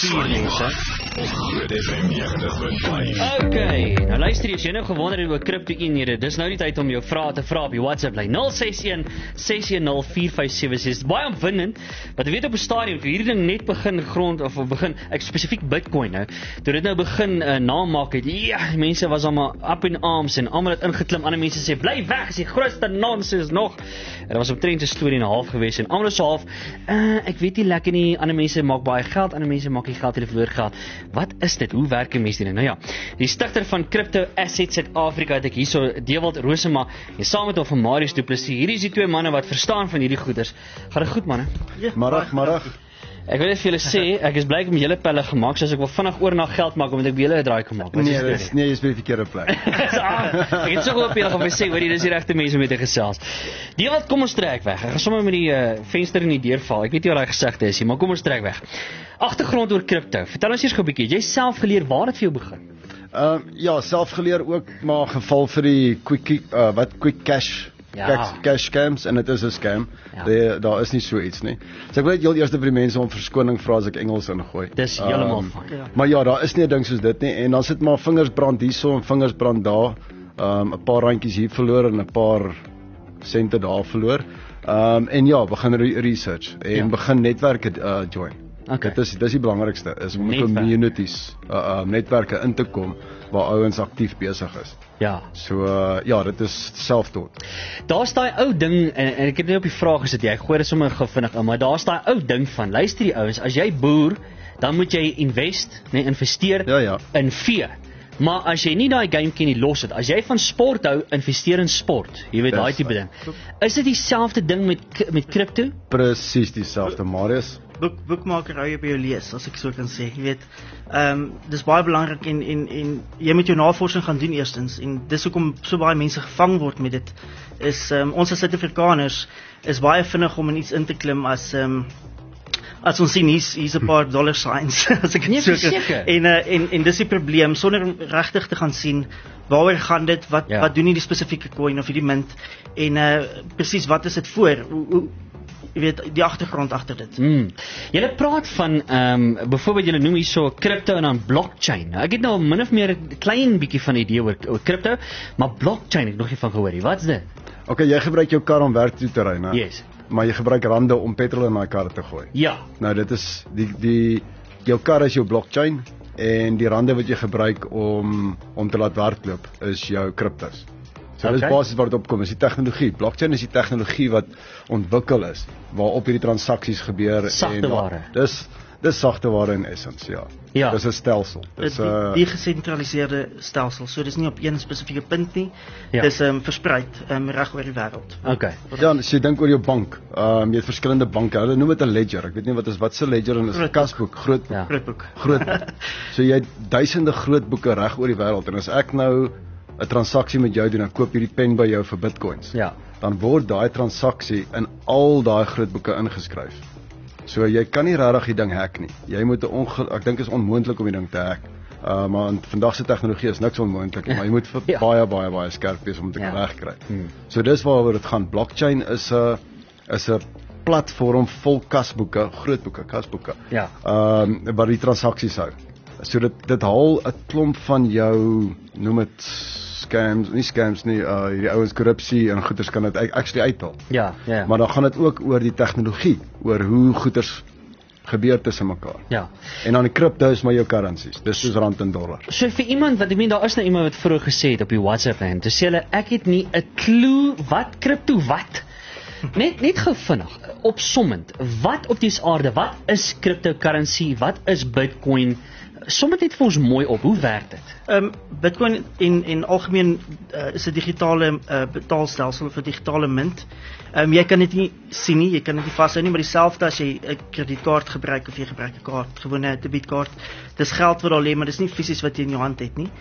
4 mense. Groot FM 90.5. Okay, nou luister jy, as jy nou gewonder het oor crypto-eenhede, dis nou die tyd om jou vrae te vra op die WhatsApp lyn 061-610-4576. Dit is baie opwindend, want jy weet op 'n stadium, toe hierdie ding net begin ek spesifiek Bitcoin nou, toe dit nou begin namaak het, ja, mense was allemaal up in arms en allemaal het ingeklim, ander mense sê, bly weg, is die grootste nonsens nog. En dat was omtrent 'n storie en 'n half gewees en almal is so half, ek weet nie lekker nie, ander mense maak baie geld, ander mense maak nie geld, hulle verloor geld. Wat is dit? Hoe werk 'n mens dit? Nou ja, die stigter van Crypto Assets Suid-Afrika het ek hierso, Dewald Rosema, en saam met hom van Marius Du Plessis. Hierdie is die twee manne wat verstaan van hierdie goeders. Gaan dit goed, manne? Ja, middag. Ek wil net vir julle sê, ek is bly ek met julle pelle gemaak, soos ek wil vinnig oor na geld maak, omdat ek by julle 'n draai kan maak. Nee, jy is by die verkeerde plek. Ek het so gehoop julle gaan my sê, hoorie, dis die regte mense om mee te gesels. Dewald, kom ons trek weg. Ek gaan sommer met die venster in die deur val. Ek weet nie wat daai gesegde is nie, maar kom ons trek weg. Agtergrond oor kripto. Vertel ons eers gou 'n bietjie. Jy self geleer, waar het vir jou begin? Ja, self geleer ook, maar geval vir die quick cash. Ja. Cash scams, en dit is 'n scam. Ja. Daar is nie so iets nie. So ek wil net heel eers vir die mense om verskoning vra as ek Engels ingooi. Dis heeltemal fyn. Maar ja, daar is nie 'n ding soos dit nie, en dan sit maar vingers brand hierso en vingers brand daar. 'n paar randjies hier verloor en 'n paar sente daar verloor. En ja, begin research en begin netwerke join. Okay. Dis die belangrikste, is om communities, netwerke in te kom waar ouens aktief besig is. Ja. So ja, dit is self-taught. Daar's daai ou ding, en ek het net op die vraag gesit, jy gooi dit sommer vinnig in, maar daar's daai ou ding van, luister die ouens, as jy boer, dan moet jy investeer in vee. Maar as jy nie daai game ken nie, los dit. As jy van sport hou, investeer in sport. Jy weet daai tipe ding. Is dit dieselfde ding met crypto? Presies dieselfde, Marius. Boekmaker hou jy by jou lees, as ek so kan sê. Jy weet, dis baie belangrik en jy moet jou navorsing gaan doen eerstens, en dis hoekom so baie mense gevang word met dit, is ons as Suid-Afrikaners is baie vinnig om in iets in te klim as ons sien, hier's 'n paar dollar signs, as ek Nee, so kan. verseker. En dis die probleem, sonder regtig te gaan sien, waaroor gaan dit, wat doen die spesifieke coin of die mint, en presies wat is dit voor, hoe jy weet, die agtergrond agter dit. Julle praat van, byvoorbeeld julle noem hier so crypto en dan blockchain. Nou, ek het nou min of meer 'n klein bietjie van 'n idee oor crypto, maar blockchain, ek nog nie van gehoor nie. Wat is dit? Okay, jy gebruik jou kar om werk toe te ry, né? Yes. Maar jy gebruik rande om petrol in daai kar te gooi. Ja. Nou dit is jou kar is jou blockchain, en die rande wat jy gebruik om te laat hardloop is jou kryptos. So dis basies waar dit opkom, is die tegnologie. Blockchain is die tegnologie wat ontwikkel is, waarop hierdie transaksies gebeur. Sagte ware. Dis sagte ware in essence, ja. Dis 'n stelsel. Dis die gesentraliseerde stelsel. So dis nie op een spesifieke punt nie. Dis verspreid reg oor die wêreld. Okay. Ja, as jy dink oor jou bank, jy het verskillende banke. Hulle noem dit 'n ledger. Ek weet nie wat se ledger is, 'n kasboek, grootboek. So jy het duisende grootboeke reg oor die wêreld, en as ek nou 'n transaksie met jou doen, ek koop hierdie pen by jou vir Bitcoins. Ja. Dan word daai transaksie in al daai grootboeke ingeskryf. So jy kan nie regtig die ding hack nie. Jy moet ek dink is onmoontlik om die ding te hack. Maar vandag se tegnologie is niks onmoontlik, maar jy moet baie skerp wees om dit regkry. So dis waaroor dit gaan. Blockchain is 'n platform vol kasboeke, kasboeke. Ja. Waar die transaksies hou. So dit haal 'n klomp van jou, noem dit scams nie, hierdie ouens korrupsie en goeders kan dit actually uithaal. Ja. Maar dan gaan dit ook oor die tegnologie, oor hoe goeders gebeur tussen mekaar. Ja. En dan die crypto is maar jou currencies. Dis soos rand en dollar. So vir iemand wat, ek meen, daar is nou iemand wat vroeër gesê het op die WhatsApp lyn, toe sê hulle, ek het nie 'n klou wat crypto wat. Net gou vinnig, opsommend, wat op die aarde, wat is cryptocurrency, wat is Bitcoin? Som dit net vir ons mooi op, hoe werk dit? Bitcoin en algemeen is 'n digitale betaalstelsel vir digitale munt. Jy kan dit nie sien nie, jy kan dit nie vashou nie, maar dieselfde as jy 'n kredietkaart gebruik of jy gebruik 'n kaart, gewone debietkaart. Dis geld wat daar lê, maar dis nie fisies wat jy in jou hand het nie.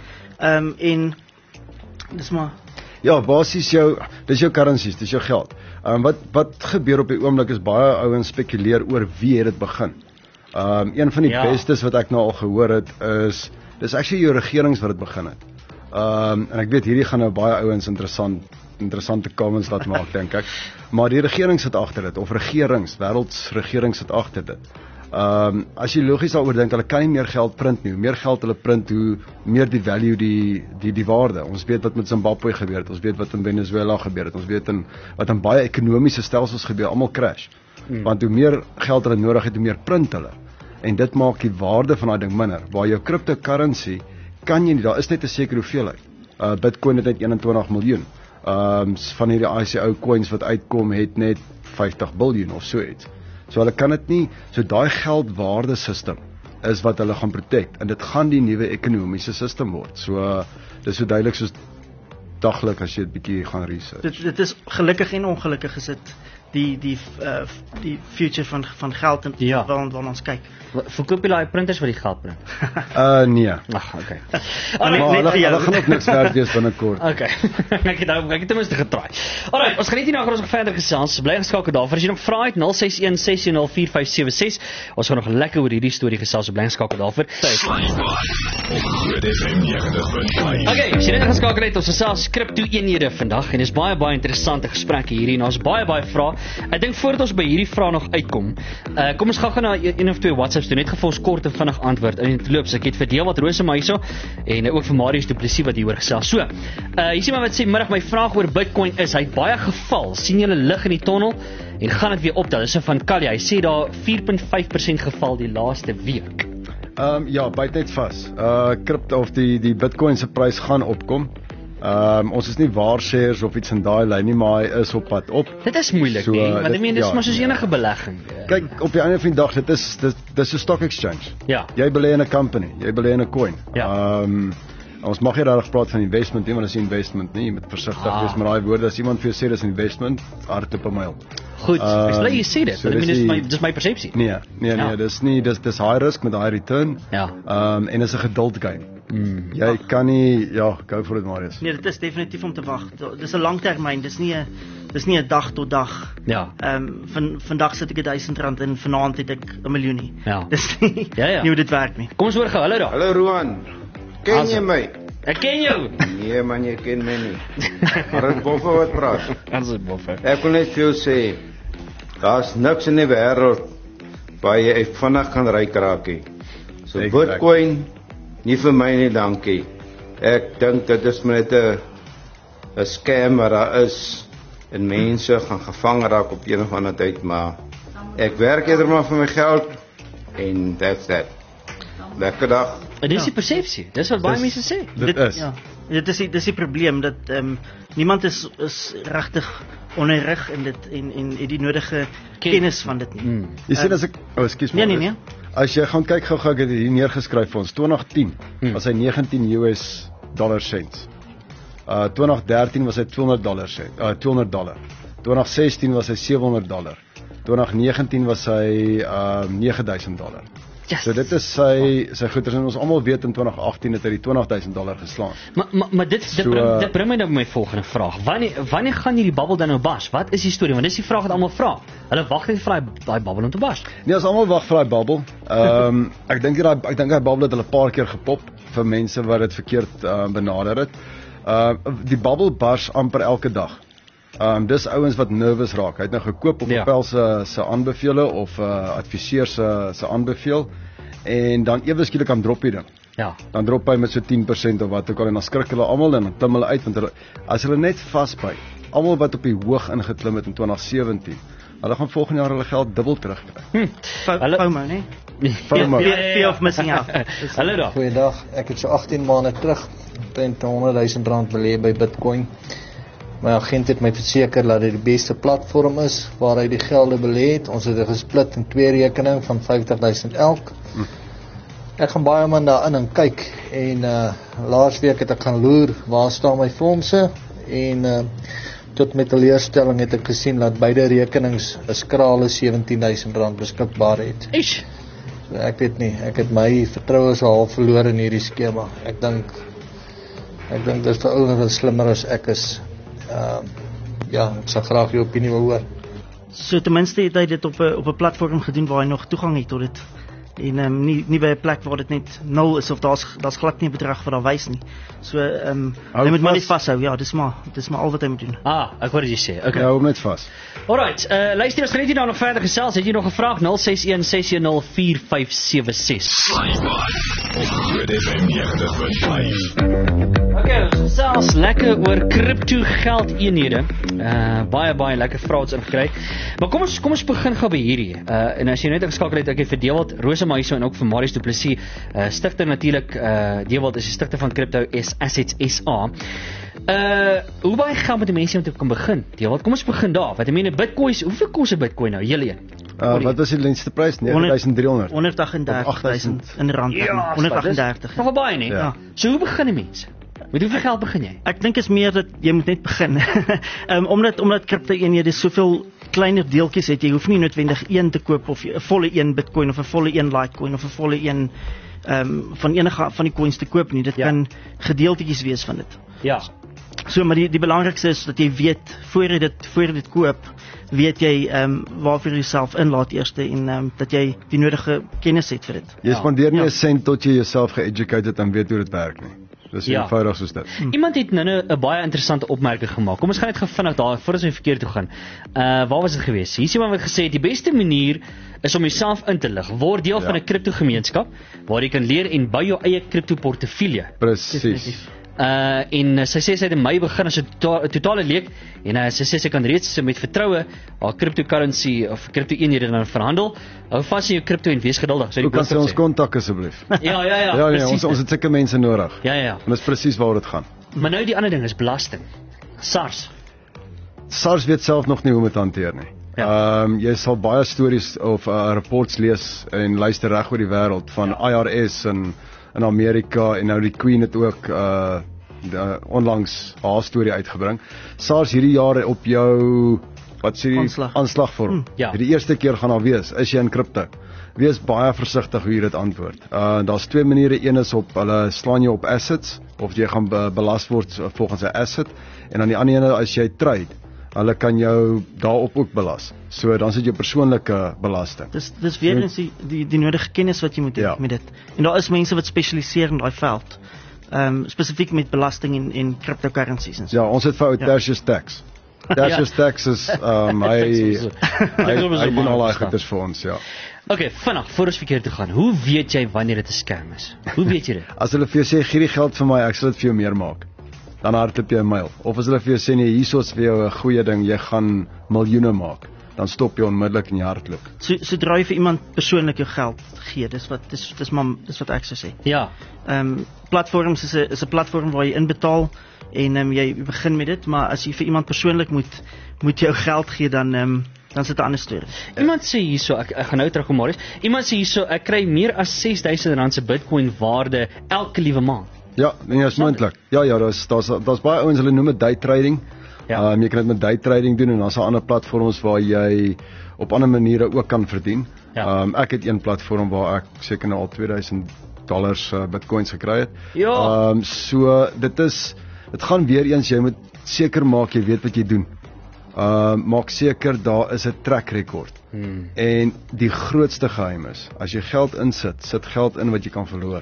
En dis maar ja, basies dis jou currencies, dis jou geld. Wat gebeur op die oomblik is baie ouens spekuleer oor wie het dit begin. Een van die bestes wat ek nou al gehoor het is, dis actually jou regerings wat dit begin het. En ek weet hierdie gaan nou baie ouens interessante comments laat maak, dink ek. Maar die regering sit agter dit, of wêreldsregering sit agter dit. As jy logies daaroor dink, hulle kan nie meer geld print nie. Hoe meer geld hulle print, hoe meer die value die waarde. Ons weet wat met Zimbabwe gebeur het, ons weet wat in Venezuela gebeur het, ons weet wat in baie ekonomiese stelsels gebeur, almal crash. Want hoe meer geld hulle nodig het, hoe meer print hulle. En dit maak die waarde van daai ding minder. Waar jou cryptocurrency kan jy nie, daar is net 'n sekere hoeveelheid. Bitcoin het net 21 miljoen. Van hierdie ICO coins wat uitkom het net 50 biljoen of so iets. So hulle kan dit nie, so daai geldwaarde system is wat hulle gaan protect en dit gaan die nuwe ekonomiese system word. So dis so duidelik soos daglik as jy 'n bietjie gaan research. Dit is gelukkig en ongelukkig is dit die future van geld en waarna ons kyk. Verkoop jy daai printers wat die geld print? Nee. Ag, okay. Maar hulle gaan ook niks werd wees binnekort. Okay. ek het ten minste getraai. Alright, ons gaan net hierna gaan ons nog verder gesels. Bly geskakel daarvoor. As jy nog vrae het, 061 610 4576. Ons gaan nog lekker oor hierdie storie gesels. Bly geskakel daarvoor. Okay, as jy net geskakel het, ons gesels kripto eenhede vandag en dis baie interessante gesprekke hierdie en ons baie vrae. Ek dink voordat ons by hierdie vrae nog uitkom, kom ons gaan na een of twee WhatsApps toe, net vir ons kort en vinnig antwoord in die loop. So ek het vir Deel wat Rosema hierso en ook vir Marius Du Plessis wat hieroor gesels. So, jy sien maar wat sê middag my vraag oor Bitcoin is, hy het baie geval. sien julle lig in die tonnel en gaan dit weer optel. Dis van Kali. Hy sê daar 4.5% geval die laaste week. Ja, byt net vas. Crypto of die Bitcoin se prys gaan opkom. Ons is nie waarsêers of iets in daai lyn nie, maar hy is op pad op. Dit is moeilik, so, nie, want dit is maar soos enige belegging. Kyk, op die einde van die dag, dit is 'n stock exchange. Ja. Jy belê in 'n company, jy belê in 'n coin. Ja. Ons mag nie regtig praat van investment nie, want dit is investment nie, jy moet versigtig wees met daai woorde. As iemand vir jou sê dis investment, hardop 'n myl. Goed, ek bly jy sê dit, so dis my persepsie. Nee, dis high risk met high return. Ja. En is 'n geduld game. Jy kan nie, go for it, Marius. Nee, dit is definitief om te wag. Dis 'n langtermyn, dis nie 'n dag tot dag. Ja. Vandag sit ek R1000 en vanaand het ek 1 miljoen nie. Ja. Dis nie hoe dit werk nie. Kom ons hoor gou, hallo daar. Hallo Roan. Ken jy my? Ek ken jou. Nee man, jy ken my nie. Maar dit Boffe wat praat. Ons is Boffe. Ek wil net vir jou sê, daar's niks in die wêreld waar jy vinnig kan ryk raak nie. So Bitcoin nie vir my nie, dankie. Ek dink dit is net 'n scam wat daar is en mense gaan gevang raak op een of ander tyd, maar ek werk eerder maar vir my geld en that's that. Lekker dag. En dis die persepsie. Dis wat baie mense sê. Dit is. Ja. Dit is die probleem dat niemand is regtig onderrig in dit en het die nodige kennis van dit nie. Jy sien as ek ekskuus maar. Nee. As jy gaan kyk gou ek het hier neergeskryf vir ons 2010 was hy 19 US dollar cents. 2013 was hy $200. 2016 was hy $700. 2019 was hy $9,000. Yes. So dit is sy goeders en ons almal weet in 2018 het hy die $20,000 geslaan. Maar dit bring my nou by my volgende vraag. Wanneer gaan hierdie bubbel dan nou bars? Wat is die storie? Want dis die vraag wat almal vra. Hulle wag net vir daai bubbel om te bars. Nee, ons almal wag vir daai bubbel. Ek dink daai bubbel het hulle 'n paar keer gepop vir mense wat dit verkeerd benader het. Die bubbel bars amper elke dag. Dis ouens wat nervous raak. Hy het nou gekoop op Pel se aanbevele of adviseur se aanbeveel en dan ewe skielik kan drop hy ding. Ja. Dan drop hy met so 10% of wat ook al en dan skrik hulle almal en dan klim hulle uit want as hulle net vasbyt, almal wat op die hoog ingeklim het in 2017, hulle gaan volgende jaar hulle geld dubbel terugkry. FOMO, né? Fear of missing out. Hallo daar. Goeiedag. Ek het so 18 maande terug omtrent R100,000 belê by Bitcoin. My agent het my verseker dat dit die beste platform is waar hy die gelde belê het. Ons het dit gesplit in 2 rekeninge van R50,000 elk. Ek gaan baie man daarin en kyk en laasweek het ek gaan loer waar staan my fondse en tot met teleurstelling het ek gesien dat beide rekenings 'n skrale R17,000 beskikbaar het. Eish. So ek weet nie, ek het my vertroue so half verloor in hierdie skema. Ek dink dis vir ouens wat slimmer as ek is. Ek sal graag jou opinie wil hoor. So ten minste het hy dit op 'n platform gedoen waar hy nog toegang het tot dit. en nie by 'n plek waar dit net 0 is of daar's glad nie 'n bedrag wat daar wys nie. So hy moet maar net vashou. Ja, dis maar al wat hy moet doen. Ek hoor wat jy sê. Okay. Ja, hou net vas. Alright, luister, ons gaan net hier nou nog verder gesels. Het jy nog 'n vraag? 061 610 4576. Groot FM 90.5. Okay, ons gesels lekker oor crypto geld eenhede. Baie lekker vrae ons ingekry. Maar kom ons begin gou by hierdie. En as jy net geskakel het, ek het vir Dewald Rosema hierso en ook vir Marius Du Plessis, stigter natuurlik, Dewald is die stigter van Crypto Assets SA. Hoe baie geld moet die mense moet kan begin? Dewald, kom ons begin daar. Wat ek meen, Bitcoin, hoeveel kos 'n Bitcoin nou? Julle een. Wat was die laatste prys? 9300. 138.000 in rand. Ja, 138. Nog baie nie. Ja. So hoe begin die mense? Met hoeveel geld begin jy? Ek dink is meer dat jy moet net begin. Omdat kripto eenhede soveel kleiner deeltjies het, jy hoef nie noodwendig een te koop of 'n volle een Bitcoin of 'n volle een Litecoin of 'n volle een van enige van die coins te koop nie. Dit kan gedeeltetjies wees van dit. Ja. So maar die belangrikste is dat jy weet voor jy dit koop, weet jy waarvoor jy jouself inlaat eerste en dat jy die nodige kennis het vir dit. Jy spandeer nie 'n sent tot jy jouself ge-educate het en weet hoe dit werk nie. Dis eenvoudig soos dit. Iemand het nou 'n baie interessante opmerking gemaak. Kom ons gaan net gou vinnig daar voordat ons verkeerd toe gaan. Waar was dit gewees? Hier is iemand wat gesê het die beste manier is om jouself in te lig. Word deel van 'n kripto gemeenskap waar jy kan leer en bou jou eie kripto portefeulje. Presies. En sy sê sy het in Mei begin as 'n totale leek en sy sê sy kan reeds met vertroue haar cryptocurrency of kripto eenhede dan verhandel. Hou vas in jou kripto en wees geduldig. Hoe kan sy ons kontak asseblief? Ja, nee, ons het sulke mense nodig. Ja. En dis presies waaroor dit gaan. Maar nou die ander ding is belasting. SARS weet self nog nie hoe om dit hanteer nie. Ja. Jy sal baie stories of reports lees en luister reg oor die wêreld van IRS in Amerika en nou die Queen het ook onlangs haar storie uitgebring. SARS hierdie jaar op jou aanslagvorm. Ja. Die eerste keer gaan daar wees, is jy in kripto. Wees baie versigtig hoe jy dit antwoord. Daar's twee maniere, een is op hulle slaan jou op assets of jy gaan belas word volgens 'n asset en dan die ander ene as jy trade. Hulle kan jou daarop ook belas. So dan sit jy persoonlike belasting. Dis weer eens die nodige kennis wat jy moet hê met dit. En daar is mense wat spesialiseer in daai veld. Spesifiek met belasting en cryptocurrencies en so. Ja, ons het vir Tertius Tax. Tertius Tax is hy doen al daai goeders vir ons, ja. Okay, vinnig, voor ons verkeerd te gaan. Hoe weet jy wanneer dit 'n scam is? Hoe weet jy dit? As hulle vir jou sê gee die geld vir my, ek sal dit vir jou meer maak. Dan hardloop jy 'n myl. Of as hulle vir jou sê nee, hierso is vir jou 'n goeie ding, jy gaan miljoene maak, dan stop jy onmiddellik en jy hardloop. Sodra jy vir iemand persoonlik jou geld gee, dis wat ek sou sê. Ja. Platforms is 'n platform waar jy inbetaal en jy begin met dit, maar as jy vir iemand persoonlik moet jou geld gee dan is dit 'n ander storie. Iemand sê hierso, ek gaan nou terugkom Marius. Iemand sê hierso, ek kry meer as R6000 se Bitcoin waarde elke liewe maand. Ja, nee, is moontlik. Ja, daar's baie ouens, hulle noem dit day trading. Ja. Jy kan dit met day trading doen en daar's ander platforms waar jy op ander maniere ook kan verdien. Ja. Ek het een platform waar ek seker nou al $2000 Bitcoins gekry het. Ja. So dit gaan weer eens, jy moet seker maak jy weet wat jy doen. Maak seker daar is 'n track record. En die grootste geheim is, as jy geld insit, sit geld in wat jy kan verloor.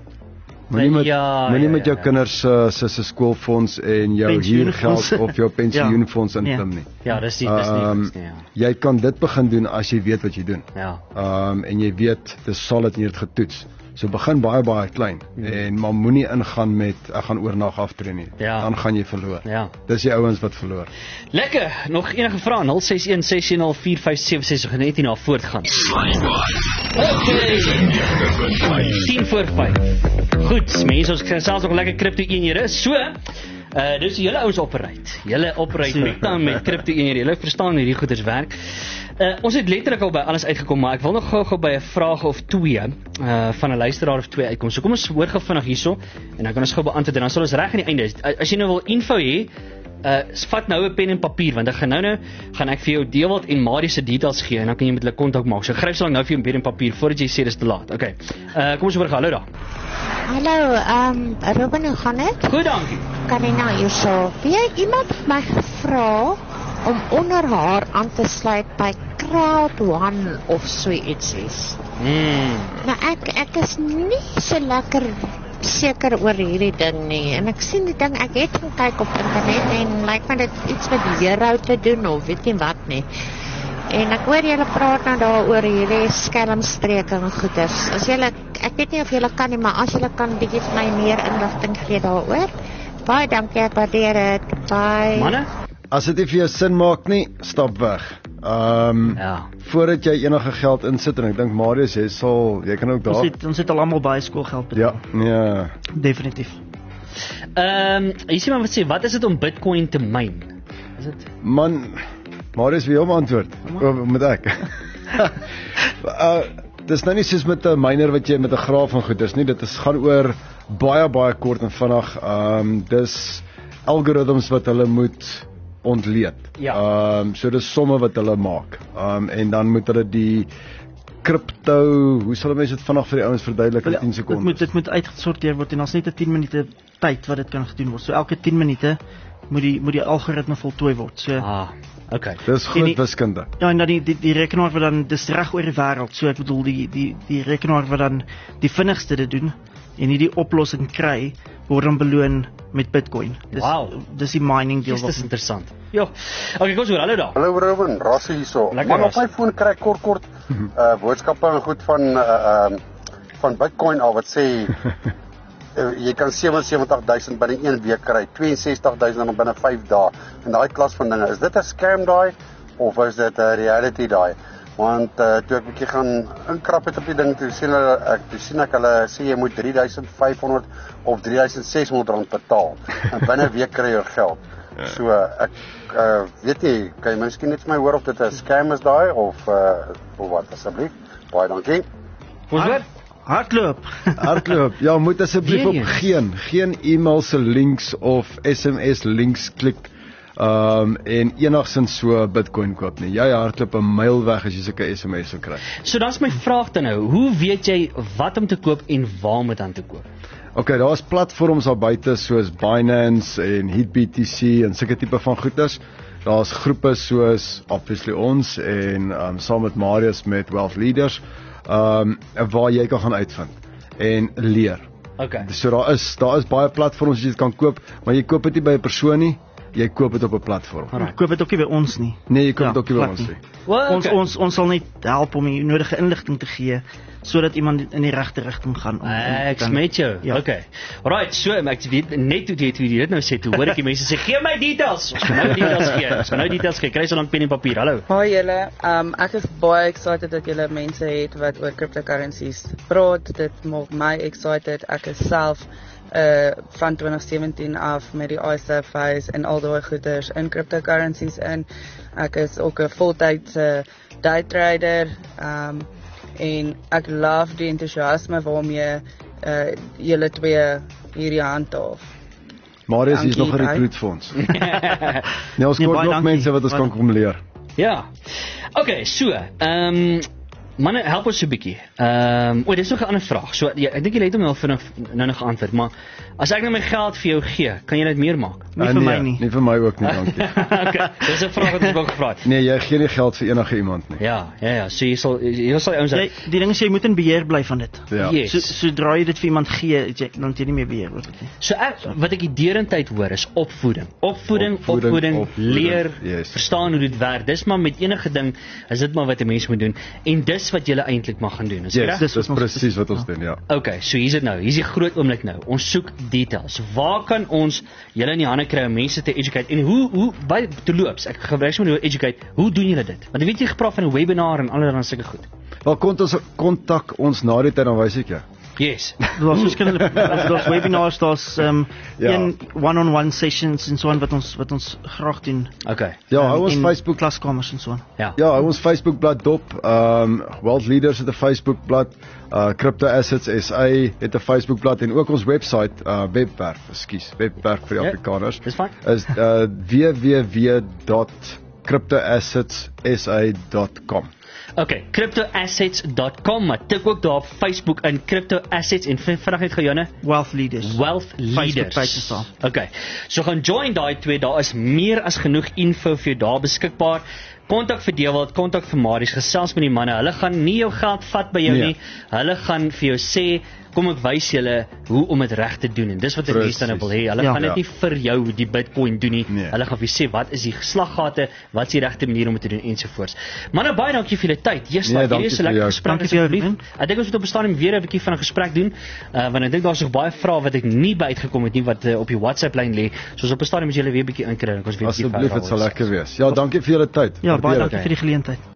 Moenie met jou kinders se skoolfonds en jou huurgeld of jou pensioenfonds inklim nie. Ja, dis nie. Jy kan dit begin doen as jy weet wat jy doen. Ja. En jy weet dis solid en jy het getoets. So begin baie klein en maar moenie ingaan met ek gaan oornag aftree nie. Dan gaan jy verloor. Ja. Dis die ouens wat verloor. Lekker. Nog enige vrae? 061 6104576 gaan net hierna voortgaan. Okay. 10:05. Goed, mense, ons gesels nog lekker kripto eenhede. So, dis julle ouens operate. Julle operate met kripto eenhede. Julle verstaan hierdie goeders werk. Ons het letterlik al by alles uitgekom, maar ek wil nog gou by 'n vraag of twee van 'n luisteraar of twee uitkom. So kom ons hoor gou vinnig hierso en dan kan ons gou beantwoord en dan sal ons reg aan die einde. As jy nou wil info hê, vat nou 'n pen en papier want ek gaan ek vir jou Dewald en Marius se details gee en dan kan jy met hulle kontak maak. So gryp so lank nou vir jou 'n pen en papier voordat jy sê dis te laat. Okay. Kom ons hoor gou. Hallo daar. Hallo, Ruben, hoe gaan dit? Goed, dankie. Karina hierso. Iemand het my gevra om onder haar aan te sluit by Crowd One of so ietsies. Maar ek is nie so lekker seker oor hierdie ding nie. En ek sien die ding, ek het gaan kyk op internet en lyk my dit iets met hierhou te doen of weet nie wat nie. En ek hoor julle praat nou daaroor hierdie skelmstreke en goeders. As julle, ek weet nie of julle kan nie, maar as julle kan bietjie vir my meer inligting gee daaroor. Baie dankie, ek waardeer dit. Bye. Manne? As dit nie vir jou sin maak nie, stap weg. Ja. Voordat jy enige geld insit en ek dink Marius, jy kan ook daar. Ons het al almal baie skoolgeld betaal. Ja. Definitief. Jy sê maar wat sê, wat is dit om Bitcoin te myn? Is dit Man, Marius wil hom antwoord. Moet ek? Dis nou nie soos met 'n miner wat jy met 'n graaf van goeders nie. Dit gaan oor baie kort en vinnig. Dis algoritmes wat hulle moet ontleed. Ja. So dis somme wat hulle maak. En dan moet hulle die kripto, hoe sal mense dit vinnig vir die ouens verduidelik in 10 sekondes? Dit moet uitgesorteer word en ons net 'n 10 minute tyd wat dit kan gedoen word. So elke 10 minute moet die algoritme voltooi word. So okay. Dis groot wiskunde. Ja, en dan die rekenaar wat dan dis reg oor die wêreld. So ek bedoel die rekenaar wat dan die vinnigste dit doen en hierdie oplossing kry, word dan beloon met Bitcoin. Dis die mining deel wat is interessant. Ja. Okay, kom so, hallo daar. Hallo Ruben, Rassie hierso. Lekker, Maar op my foon kry ek kort boodskappe en goed van Bitcoin al wat sê jy kan 77,000 binne 1 week kry, 62,000 binne 5 dae. En daai klas van dinge, is dit 'n scam daai of is dit 'n reality daai? Want toe ek 'n bietjie gaan inkrap het op die ding, toe sien ek hulle sê jy moet 3,500 of 3,600 rand betaal en binne 'n week kry jy jou geld. So ek weet nie, kan jy miskien net vir my hoor of dit 'n scam is daai of wat asseblief? Baie dankie. Hardloop. Ja, moet asseblief op geen e-mail se links of SMS links klik. En enigsins so Bitcoin koop nie. Jy hardloop 'n myl weg as jy sulke SMS'e kry. So dan's my vraag dan nou, hoe weet jy wat om te koop en waar om dit aan te koop? Okay, daar's platforms daar buite soos Binance en HitBTC en sulke tipe van goeders. Daar's groepe soos obviously ons en saam met Marius met Wealth Leaders waar jy kan gaan uitvind en leer. Okay. So daar is baie platforms wat jy kan koop, maar jy koop dit nie by 'n persoon nie. Jy koop dit op 'n platform. Ek koop dit ook nie by ons nie. Nee, jy koop dit ook nie by ons nie. Ons sal net help om die nodige inligting te gee sodat iemand in die regte rigting gaan. Ek smet jou. Ja. Okay. Alright, so ek weet net hoe jy dit nou sê. Toe hoor ek die mense sê gee my details. Ons gaan nou details gee. Kry so lank pen en papier. Hallo. Hoi julle. Ek is baie excited dat julle mense het wat oor cryptocurrencies praat. Dit maak my excited. Ek is self van 2017 af met die ISA phase en al daai goeders in cryptocurrencies in. Ek is ook 'n voltydse day trader en ek love die entoesiasme waarmee julle twee hierdie handhaaf. Marius is nog 'n recruitfonds. Nee, ons kort nog mense wat ons kan kom leer. Ja. Okay, so, manne, help ons so 'n bietjie. Dis nog 'n ander vraag. So, ek dink jy het hom al vinnig nou nog geantwoord, maar as ek nou my geld vir jou gee, kan jy dit meer maak? Nie vir my nie. Nie vir my ook nie, dankie. Okay, dis 'n vraag wat ek ook gevra het. Nee, jy gee nie geld vir enige iemand nie. Ja. So jy sal ouens die ding is jy moet in beheer bly van dit. Ja. Yes. Sodra jy dit vir iemand gee, dan het jy nie meer beheer oor dit nie. So wat ek die deurentyd hoor is opvoeding, leer, yes. Verstaan hoe dit werk. Dis maar met enige ding, is dit maar wat 'n mens moet doen en dis wat jy eintlik mag gaan doen. Is dit reg? Dis presies wat ons doen, ja. Okay, so hier's dit nou. Hier's die groot oomblik nou. Ons soek details. Waar kan ons julle in die hande kry om mense te educate en hoe by terloops, ek gebruik sommer die woord educate. Hoe doen julle dit? Want jy weet jy gepraat van 'n webinar en allerlei sulke goed. Wel kontak ons na die tyd dan wys ek jou. Yes. Daar's verskillende webinars, daar's een one-on-one sessions en so aan wat ons graag doen. Okay. Ja, hou ons Facebook klaskamers en so aan. Ja, hou ons Facebook bladsy dop. Wealth Leaders het 'n Facebook bladsy, Crypto Assets SA het 'n Facebook bladsy en ook ons webwerf, webwerf vir die Afrikaners. Dis fyn. Is www.cryptoassets.sa.com. Okay, cryptoassets.com, maar tik ook daar op Facebook in Crypto Assets en vinnig net gou Janne. Wealth Leaders. Okay, so gaan join daai twee, daar is meer as genoeg info vir jou daar beskikbaar. kontak vir Dewald, kontak vir Marius, gesels met die manne. Hulle gaan nie jou geld vat by jou nie. Hulle gaan vir jou sê, kom ek wys julle hoe om dit reg te doen en dis wat 'n mens dan wil hê. Hulle gaan dit nie vir jou die Bitcoin doen nie. Hulle gaan vir jou sê wat is die slaggate, wat is die regte manier om dit te doen ensovoorts. Manne, baie dankie vir julle tyd. Hierdie is so lekker gesprek asseblief. Ek dink ons moet op 'n stadium weer 'n bietjie van 'n gesprek doen, want ek dink daar's nog baie vrae wat ek nie by uitgekom het nie wat op die WhatsApp lyn lê. Soos op 'n stadium moet julle weer 'n bietjie inkry en ons weet asseblief, dit sal lekker wees. Ja, dankie vir julle tyd. Ja, baie dankie vir die geleentheid.